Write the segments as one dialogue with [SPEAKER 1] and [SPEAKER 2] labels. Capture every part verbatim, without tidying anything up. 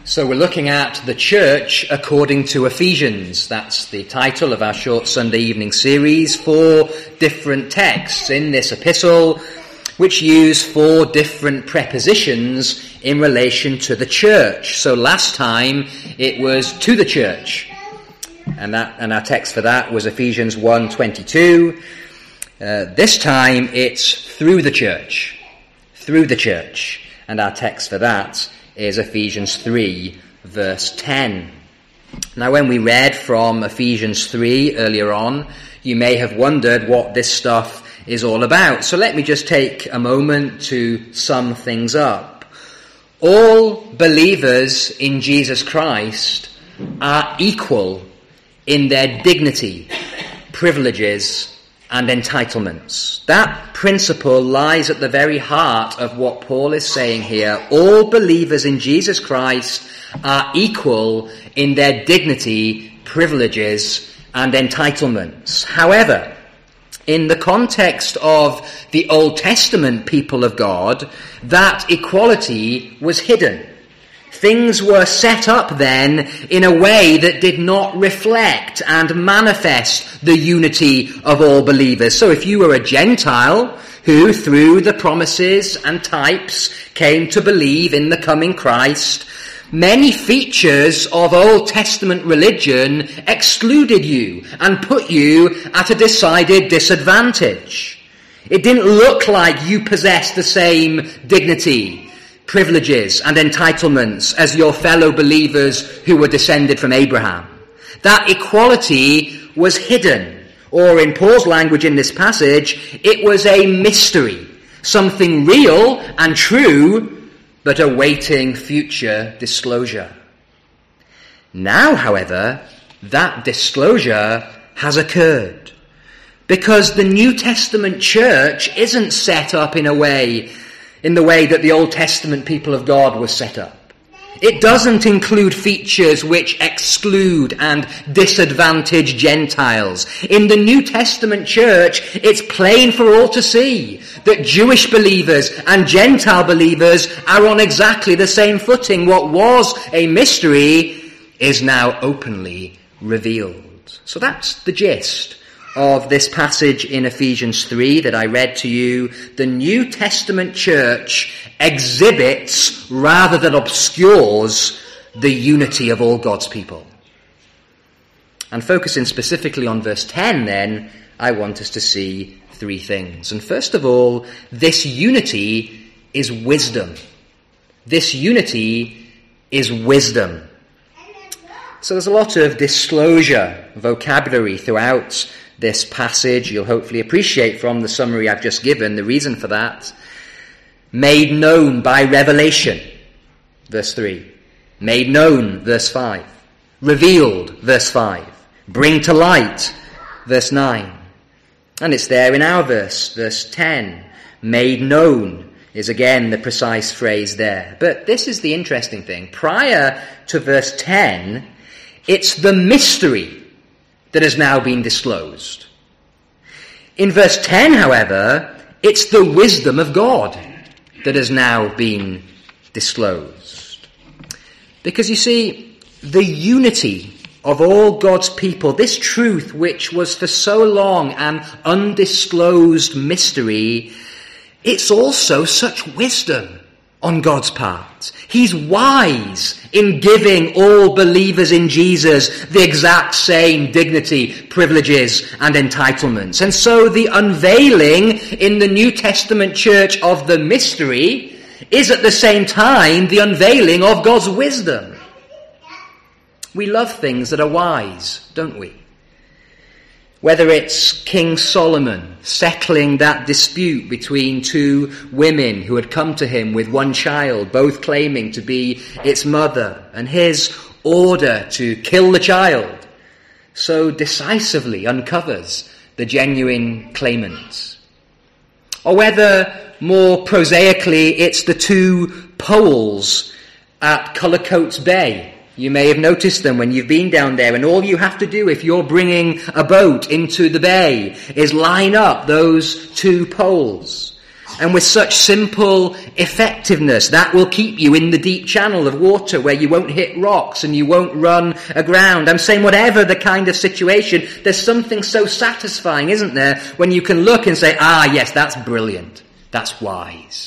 [SPEAKER 1] So we're looking at the church according to Ephesians. That's the title of our short Sunday evening series. Four different texts in this epistle which use four different prepositions in relation to the church. So last time it was to the church. And that and our text for that was Ephesians one twenty-two. Uh, this time it's through the church. Through the church. And our text for that is Ephesians three, verse ten. Now, when we read from Ephesians three earlier on, you may have wondered what this stuff is all about. So let me just take a moment to sum things up. All believers in Jesus Christ are equal in their dignity, privileges, and entitlements. That principle lies at the very heart of what Paul is saying here. All believers in Jesus Christ are equal in their dignity, privileges, and entitlements. However, in the context of the Old Testament people of God, that equality was hidden. Things were set up then in a way that did not reflect and manifest the unity of all believers. So if you were a Gentile who, through the promises and types, came to believe in the coming Christ, many features of Old Testament religion excluded you and put you at a decided disadvantage. It didn't look like you possessed the same dignity, privileges and entitlements as your fellow believers who were descended from Abraham. That equality was hidden, or in Paul's language in this passage, it was a mystery, something real and true, but awaiting future disclosure. Now, however, that disclosure has occurred, because the New Testament church isn't set up in a way in the way that the Old Testament people of God was set up. It doesn't include features which exclude and disadvantage Gentiles. In the New Testament church, it's plain for all to see that Jewish believers and Gentile believers are on exactly the same footing. What was a mystery is now openly revealed. So that's the gist of this passage in Ephesians three that I read to you. The New Testament church exhibits rather than obscures the unity of all God's people. And focusing specifically on verse ten then, I want us to see three things. And first of all, this unity is wisdom. This unity is wisdom. So there's a lot of disclosure vocabulary throughout this passage. You'll hopefully appreciate from the summary I've just given the reason for that. Made known by revelation, verse three. Made known, verse five. Revealed, verse five. Bring to light, verse nine. And it's there in our verse, verse ten. Made known is again the precise phrase there. But this is the interesting thing. Prior to verse ten, it's the mystery that has now been disclosed. In verse ten, however, it's the wisdom of God that has now been disclosed. Because you see, the unity of all God's people, this truth which was for so long an undisclosed mystery, it's also such wisdom on God's part. He's wise in giving all believers in Jesus the exact same dignity, privileges, and entitlements. And so the unveiling in the New Testament church of the mystery is at the same time the unveiling of God's wisdom. We love things that are wise, don't we? Whether it's King Solomon settling that dispute between two women who had come to him with one child, both claiming to be its mother, and his order to kill the child so decisively uncovers the genuine claimant. Or whether, more prosaically, it's the two poles at Cullercoats Bay. You may have noticed them when you've been down there, and all you have to do if you're bringing a boat into the bay is line up those two poles. and with such simple effectiveness. That will keep you in the deep channel of water where you won't hit rocks and you won't run aground. I'm saying whatever the kind of situation, there's something so satisfying, isn't there, when you can look and say, ah, yes, that's brilliant. That's wise.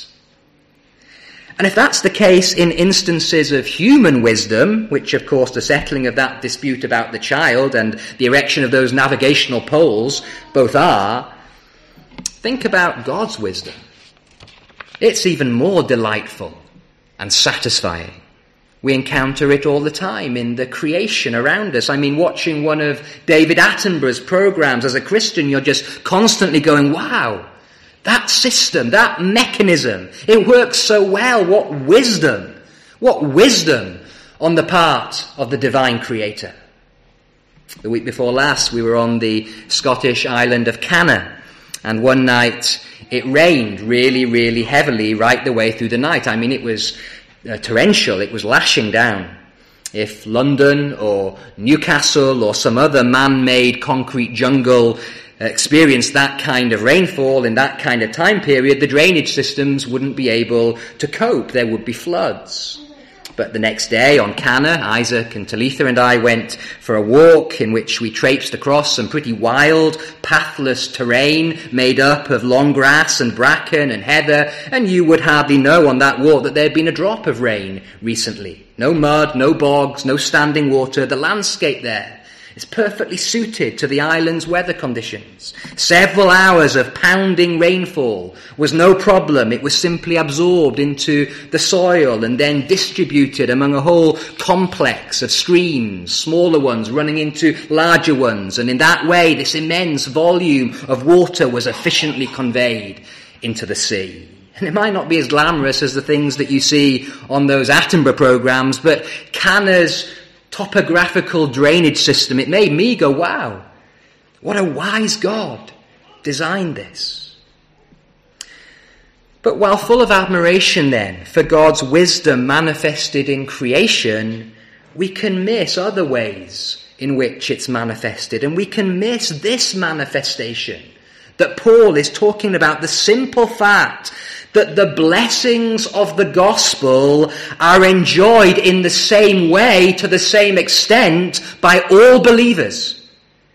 [SPEAKER 1] And if that's the case in instances of human wisdom, which of course the settling of that dispute about the child and the erection of those navigational poles both are, think about God's wisdom. It's even more delightful and satisfying. We encounter it all the time in the creation around us. I mean, watching one of David Attenborough's programs as a Christian, you're just constantly going, wow, that system, that mechanism, it works so well. What wisdom, what wisdom on the part of the divine creator. The week before last, we were on the Scottish island of Canna, and one night it rained really, really heavily right the way through the night. I mean, it was uh, torrential, it was lashing down. If London or Newcastle or some other man-made concrete jungle experienced that kind of rainfall in that kind of time period, the drainage systems wouldn't be able to cope. There would be floods. But the next day on Canna, Isaac and Talitha and I went for a walk in which we traipsed across some pretty wild, pathless terrain made up of long grass and bracken and heather, and you would hardly know on that walk that there had been a drop of rain recently. No mud, no bogs, no standing water. The landscape there is perfectly suited to the island's weather conditions. Several hours of pounding rainfall was no problem. It was simply absorbed into the soil and then distributed among a whole complex of streams, smaller ones running into larger ones. And in that way, this immense volume of water was efficiently conveyed into the sea. And it might not be as glamorous as the things that you see on those Attenborough programs, but Canna's topographical drainage system, it made me go, wow, what a wise God designed this. But while full of admiration then for God's wisdom manifested in creation, we can miss other ways in which it's manifested, and we can miss this manifestation that Paul is talking about, the simple fact that the blessings of the gospel are enjoyed in the same way, to the same extent, by all believers.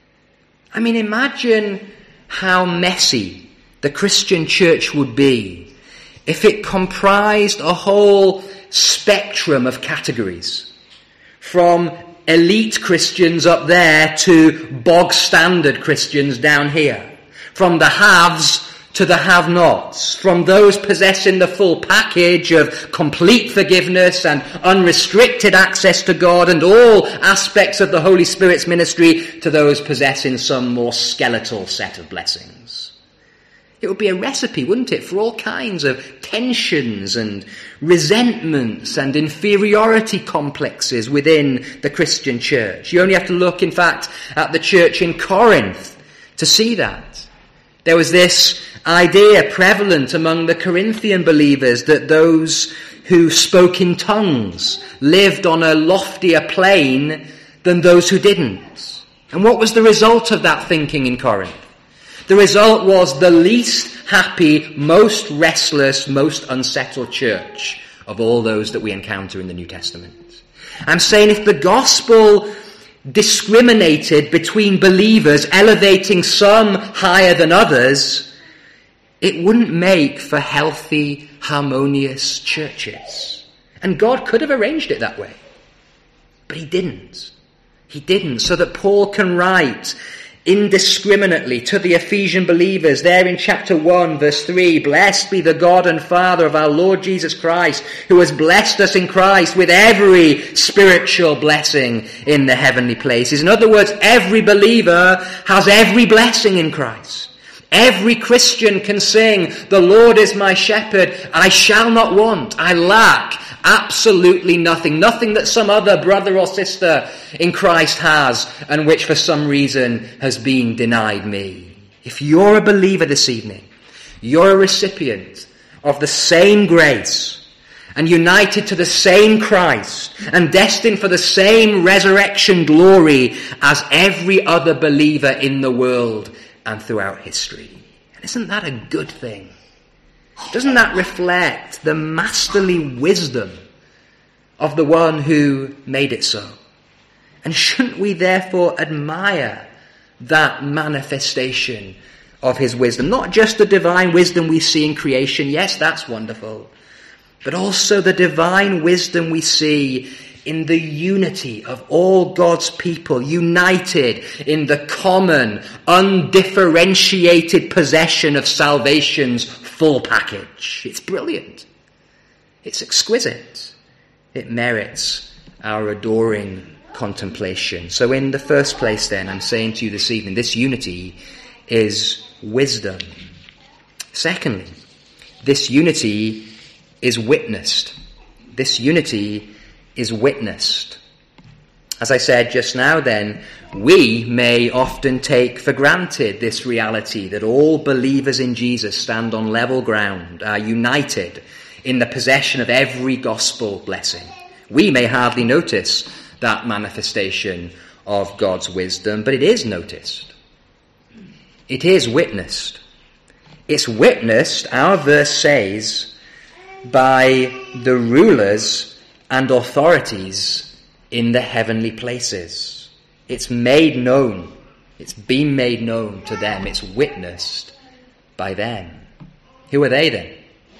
[SPEAKER 1] I mean, imagine how messy the Christian church would be if it comprised a whole spectrum of categories, from elite Christians up there to bog standard Christians down here, from the haves to the have-nots, from those possessing the full package of complete forgiveness and unrestricted access to God and all aspects of the Holy Spirit's ministry, to those possessing some more skeletal set of blessings. It would be a recipe, wouldn't it, for all kinds of tensions and resentments and inferiority complexes within the Christian church. You only have to look, in fact, at the church in Corinth to see that. There was this idea prevalent among the Corinthian believers that those who spoke in tongues lived on a loftier plane than those who didn't. And what was the result of that thinking in Corinth? The result was the least happy, most restless, most unsettled church of all those that we encounter in the New Testament. I'm saying if the gospel discriminated between believers, elevating some higher than others, it wouldn't make for healthy, harmonious churches. And God could have arranged it that way. But he didn't. He didn't. So that Paul can write indiscriminately to the Ephesian believers there in chapter one, verse three, "Blessed be the God and Father of our Lord Jesus Christ, who has blessed us in Christ with every spiritual blessing in the heavenly places." In other words, every believer has every blessing in Christ. Every Christian can sing, "The Lord is my shepherd, I shall not want, I lack absolutely nothing." Nothing that some other brother or sister in Christ has and which for some reason has been denied me. If you're a believer this evening, you're a recipient of the same grace and united to the same Christ and destined for the same resurrection glory as every other believer in the world and throughout history. And isn't that a good thing? Doesn't that reflect the masterly wisdom of the one who made it so? And shouldn't we therefore admire that manifestation of his wisdom? Not just the divine wisdom we see in creation, yes, that's wonderful, but also the divine wisdom we see in the unity of all God's people, united in the common, undifferentiated possession of salvation's full package. It's brilliant. It's exquisite. It merits our adoring contemplation. So in the first place then, I'm saying to you this evening, this unity is wisdom. Secondly, this unity is witnessed. This unity is witnessed. As I said just now then, we may often take for granted this reality that all believers in Jesus stand on level ground, are united in the possession of every gospel blessing. We may hardly notice that manifestation of God's wisdom, but it is noticed. It is witnessed. It's witnessed, our verse says, by the rulers and authorities in the heavenly places. It's made known. It's been made known to them. It's witnessed by them. Who are they then?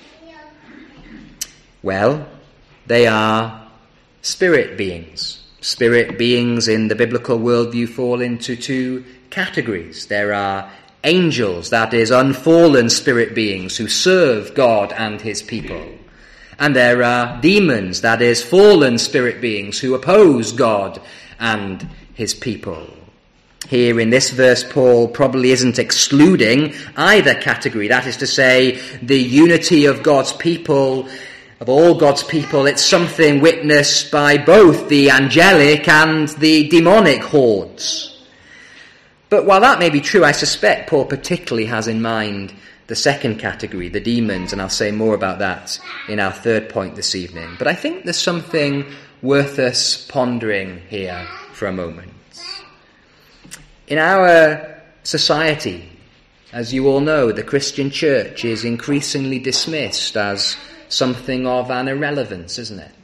[SPEAKER 1] Well, they are spirit beings. Spirit beings in the biblical worldview fall into two categories. There are angels, that is, unfallen spirit beings who serve God and his people. And there are demons, that is, fallen spirit beings who oppose God and his people. Here in this verse, Paul probably isn't excluding either category. That is to say, the unity of God's people, of all God's people, it's something witnessed by both the angelic and the demonic hordes. But while that may be true, I suspect Paul particularly has in mind the second category, the demons, and I'll say more about that in our third point this evening. But I think there's something worth us pondering here for a moment. In our society, as you all know, the Christian church is increasingly dismissed as something of an irrelevance, isn't it?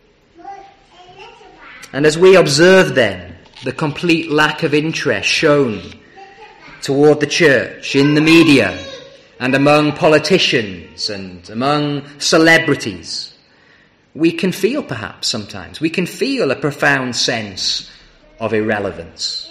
[SPEAKER 1] And as we observe then the complete lack of interest shown toward the church in the media and among politicians and among celebrities, we can feel perhaps sometimes, we can feel a profound sense of irrelevance.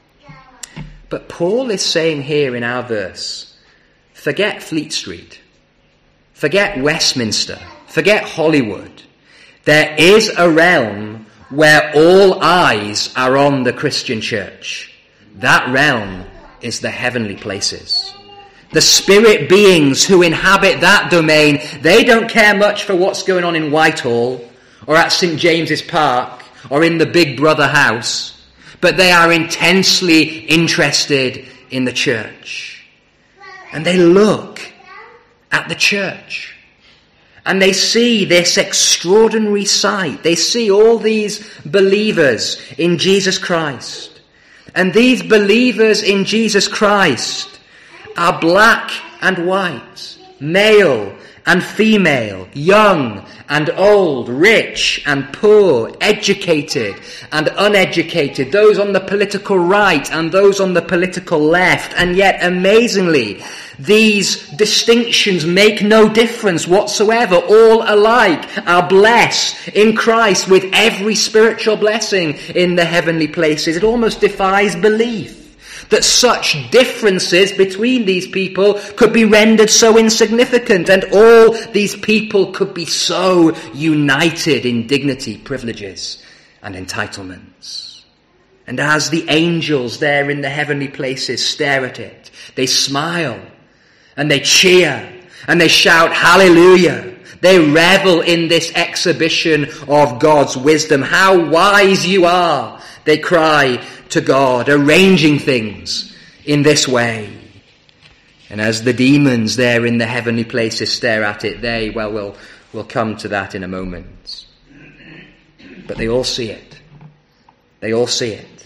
[SPEAKER 1] But Paul is saying here in our verse, forget Fleet Street, forget Westminster, forget Hollywood. There is a realm where all eyes are on the Christian church. That realm is the heavenly places. The spirit beings who inhabit that domain, they don't care much for what's going on in Whitehall or at Saint James's Park or in the Big Brother house, but they are intensely interested in the church. And they look at the church and they see this extraordinary sight. They see all these believers in Jesus Christ. And these believers in Jesus Christ are black and white, male and female, young and old, rich and poor, educated and uneducated, those on the political right and those on the political left. And yet, amazingly, these distinctions make no difference whatsoever. All alike are blessed in Christ with every spiritual blessing in the heavenly places. It almost defies belief that such differences between these people could be rendered so insignificant, and all these people could be so united in dignity, privileges, and entitlements. And as the angels there in the heavenly places stare at it, they smile, and they cheer, and they shout, hallelujah. They revel in this exhibition of God's wisdom. How wise you are, they cry to God, arranging things in this way. And as the demons there in the heavenly places stare at it, they, well, we'll, we'll come to that in a moment. But they all see it. They all see it.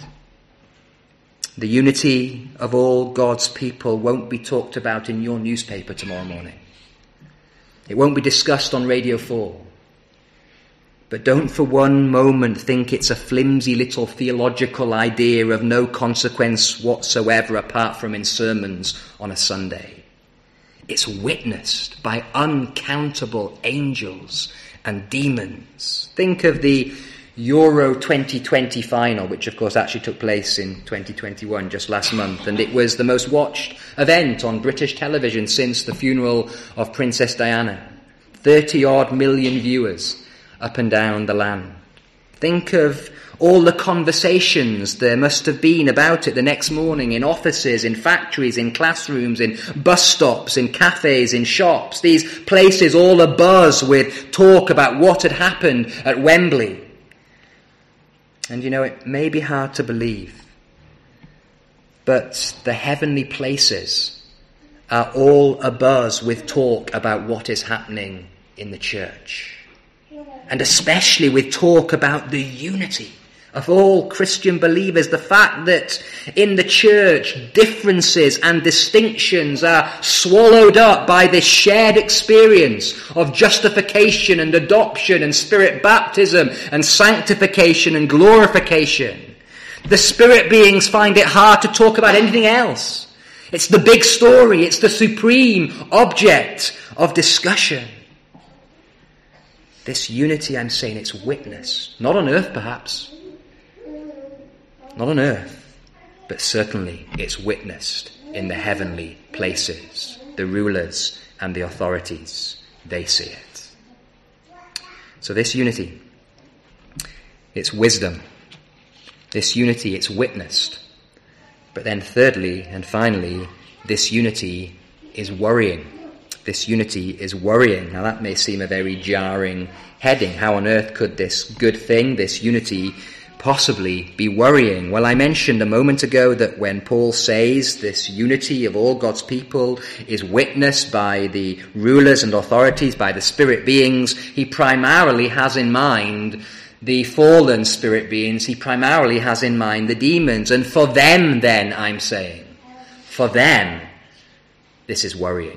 [SPEAKER 1] The unity of all God's people won't be talked about in your newspaper tomorrow morning. It won't be discussed on Radio four. But don't for one moment think it's a flimsy little theological idea of no consequence whatsoever apart from in sermons on a Sunday. It's witnessed by uncountable angels and demons. Think of the Euro twenty twenty final, which of course actually took place in twenty twenty-one, just last month, and it was the most watched event on British television since the funeral of Princess Diana. thirty-odd million viewers up and down the land. Think of all the conversations there must have been about it the next morning in offices, in factories, in classrooms, in bus stops, in cafes, in shops. These places all abuzz with talk about what had happened at Wembley. And you know, it may be hard to believe, but the heavenly places are all abuzz with talk about what is happening in the church. And especially with talk about the unity of all Christian believers, the fact that in the church differences and distinctions are swallowed up by this shared experience of justification and adoption and spirit baptism and sanctification and glorification. The spirit beings find it hard to talk about anything else. It's the big story, it's the supreme object of discussion. This unity, I'm saying, it's witnessed, not on earth perhaps, not on earth, but certainly it's witnessed in the heavenly places. The rulers and the authorities, they see it. So this unity, it's wisdom. This unity, it's witnessed. But then thirdly and finally, this unity is worrying. This unity is worrying. Now that may seem a very jarring heading. How on earth could this good thing, this unity, possibly be worrying? Well, I mentioned a moment ago that when Paul says this unity of all God's people is witnessed by the rulers and authorities, by the spirit beings, he primarily has in mind the fallen spirit beings. He primarily has in mind the demons. And for them, then, I'm saying, for them, this is worrying.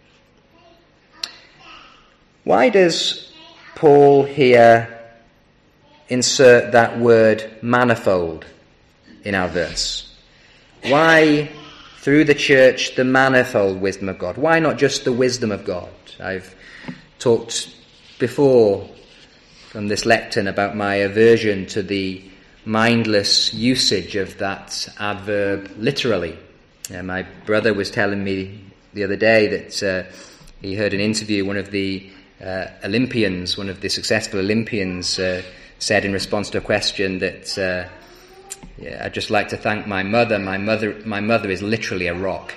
[SPEAKER 1] Why does Paul here insert that word manifold in our verse? Why, through the church, the manifold wisdom of God? Why not just the wisdom of God? I've talked before from this lectern about my aversion to the mindless usage of that adverb literally. Uh, my brother was telling me the other day that uh, he heard an interview, one of the Uh, Olympians, one of the successful Olympians, uh, said in response to a question that uh, yeah, I'd just like to thank my mother. My mother, my mother is literally a rock.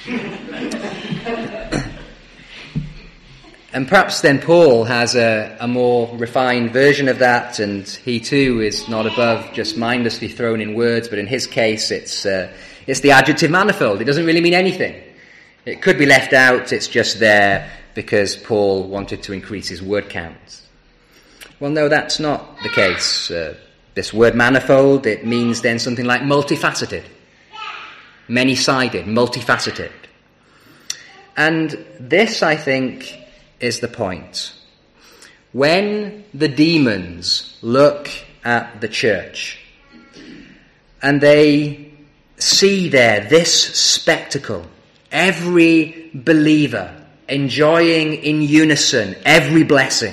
[SPEAKER 1] And perhaps then Paul has a, a more refined version of that, and he too is not above just mindlessly thrown in words. But in his case, it's uh, it's the adjective manifold. It doesn't really mean anything. It could be left out. It's just there because Paul wanted to increase his word count. Well, no, that's not the case. Uh, this word manifold, it means then something like multifaceted, many-sided, multifaceted. And this, I think, is the point. When the demons look at the church and they see there this spectacle, every believer enjoying in unison every blessing,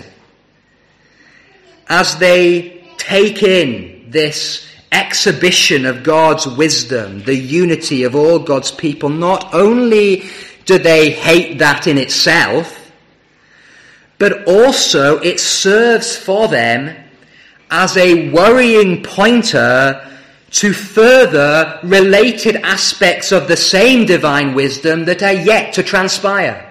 [SPEAKER 1] as they take in this exhibition of God's wisdom, the unity of all God's people, not only do they hate that in itself, but also it serves for them as a worrying pointer to further related aspects of the same divine wisdom that are yet to transpire.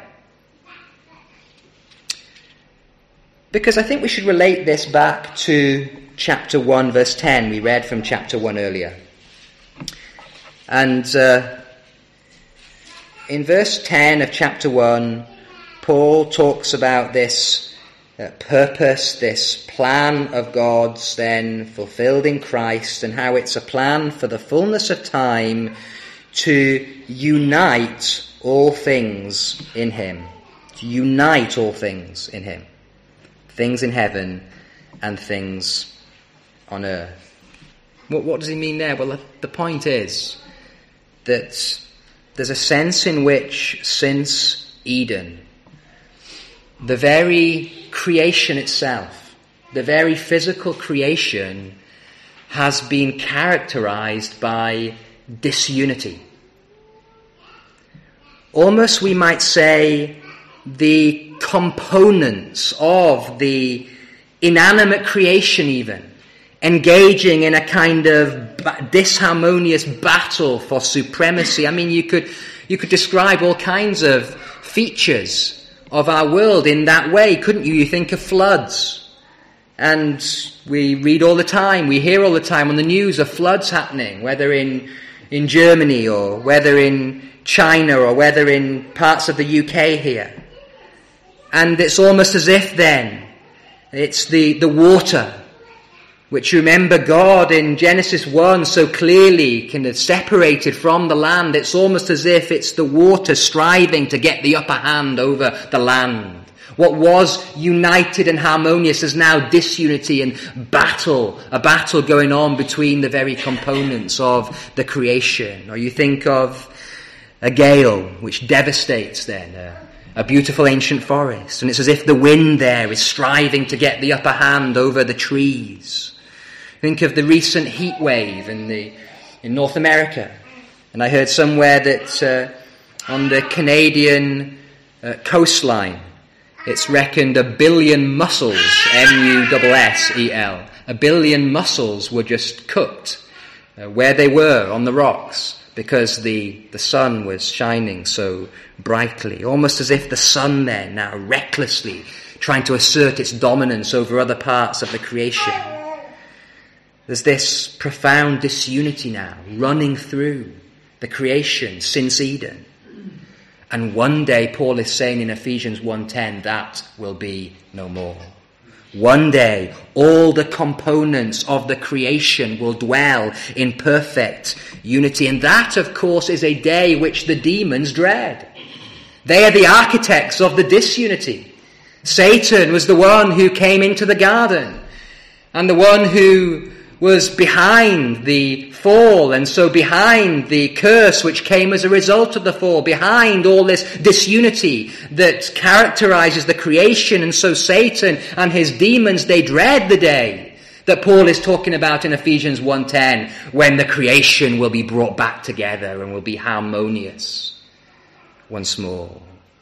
[SPEAKER 1] Because I think we should relate this back to chapter one, verse ten. We read from chapter one earlier. And uh, in verse ten of chapter one, Paul talks about this uh, purpose, this plan of God's then fulfilled in Christ, and how it's a plan for the fullness of time to unite all things in him. to unite all things in him, things in heaven and things on earth. What, what does he mean there? Well, the point is that there's a sense in which since Eden, the very creation itself, the very physical creation, has been characterized by disunity. Almost, we might say, the components of the inanimate creation even, engaging in a kind of disharmonious battle for supremacy. I mean, you could you could describe all kinds of features of our world in that way, couldn't you? You think of floods. And we read all the time, we hear all the time on the news of floods happening, whether in in Germany or whether in China or whether in parts of the U K here. And it's almost as if then it's the, the water, which, remember, God in Genesis one so clearly kind of separated from the land. It's almost as if it's the water striving to get the upper hand over the land. What was united and harmonious is now disunity and battle, a battle going on between the very components of the creation. Or you think of a gale which devastates then a, a beautiful ancient forest, and it's as if the wind there is striving to get the upper hand over the trees. Think of the recent heat wave in the in North America, and I heard somewhere that uh, on the Canadian uh, coastline, it's reckoned a billion mussels, M U S S E L, a billion mussels were just cooked uh, where they were on the rocks because the, the sun was shining so brightly, almost as if the sun there now recklessly trying to assert its dominance over other parts of the creation. There's this profound disunity now running through the creation since Eden. And one day, Paul is saying in Ephesians one ten, that will be no more. One day, all the components of the creation will dwell in perfect unity. And that, of course, is a day which the demons dread. They are the architects of the disunity. Satan was the one who came into the garden, and the one who was behind the fall, and so behind the curse which came as a result of the fall, behind all this disunity that characterizes the creation. And so Satan and his demons, they dread the day that Paul is talking about in Ephesians one ten, when the creation will be brought back together and will be harmonious once more.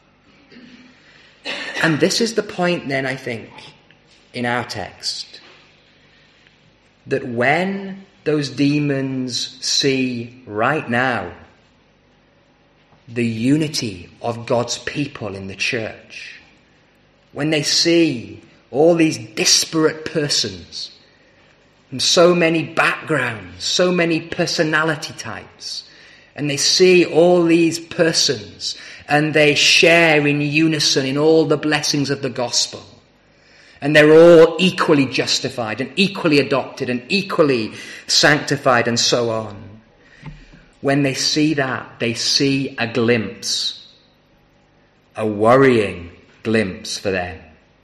[SPEAKER 1] And this is the point then, I think, in our text, that when those demons see right now the unity of God's people in the church, when they see all these disparate persons from so many backgrounds, so many personality types, and they see all these persons and they share in unison in all the blessings of the gospel, and they're all equally justified and equally adopted and equally sanctified and so on. When they see that, they see a glimpse, a worrying glimpse for them,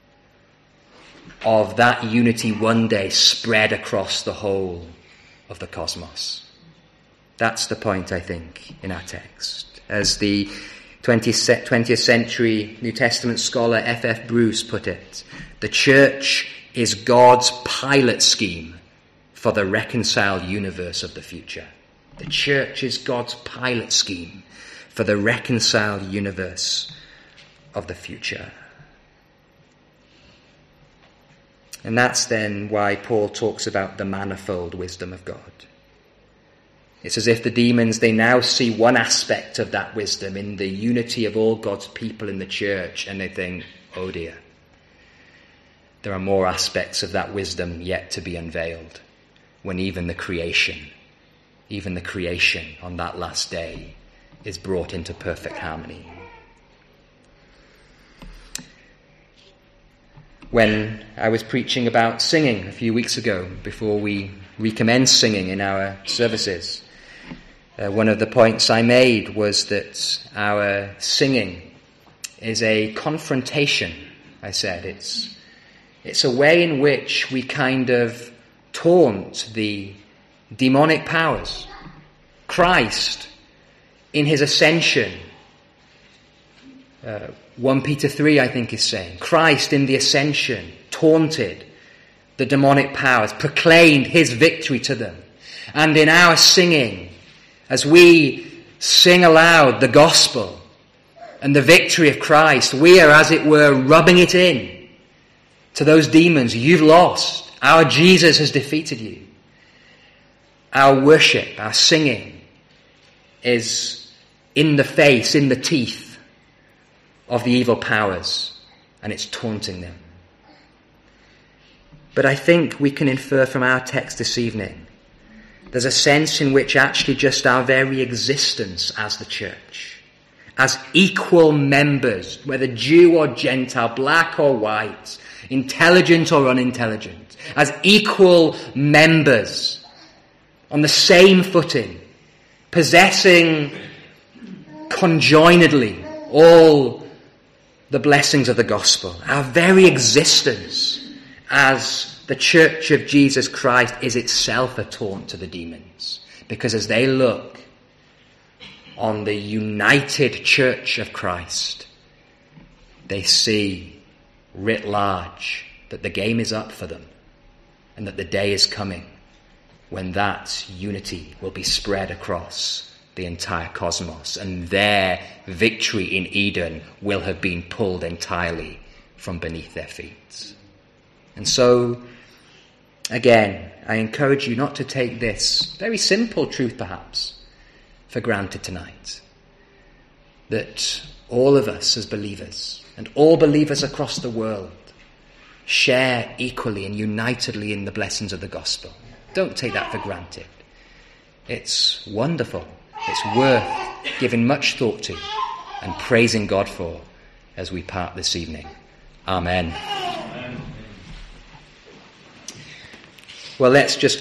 [SPEAKER 1] of that unity one day spread across the whole of the cosmos. That's the point, I think, in our text. As the twentieth century New Testament scholar F F Bruce put it, the church is God's pilot scheme for the reconciled universe of the future. The church is God's pilot scheme for the reconciled universe of the future. And that's then why Paul talks about the manifold wisdom of God. It's as if the demons, they now see one aspect of that wisdom in the unity of all God's people in the church, and they think, oh dear, there are more aspects of that wisdom yet to be unveiled, when even the creation, even the creation on that last day is brought into perfect harmony. When I was preaching about singing a few weeks ago, before we recommenced singing in our services, uh, one of the points I made was that our singing is a confrontation, I said. It's, it's a way in which we kind of taunt the demonic powers. Christ, in his ascension, uh, First Peter three, I think, is saying, Christ in the ascension taunted the demonic powers, proclaimed his victory to them. And in our singing, as we sing aloud the gospel and the victory of Christ, we are, as it were, rubbing it in to those demons. You've lost. Our Jesus has defeated you. Our worship, our singing is in the face, in the teeth of the evil powers, and it's taunting them. But I think we can infer from our text this evening, there's a sense in which actually just our very existence as the church, as equal members, whether Jew or Gentile, black or white, intelligent or unintelligent, as equal members on the same footing, possessing conjoinedly all the blessings of the gospel. Our very existence as the church of Jesus Christ is itself a taunt to the demons, because as they look on the united church of Christ, they see writ large that the game is up for them and that the day is coming when that unity will be spread across the entire cosmos, and their victory in Eden will have been pulled entirely from beneath their feet. And so, again, I encourage you not to take this very simple truth, perhaps, for granted tonight. That all of us as believers, and all believers across the world, share equally and unitedly in the blessings of the gospel. Don't take that for granted. It's wonderful. It's worth giving much thought to and praising God for as we part this evening. Amen. Well, let's just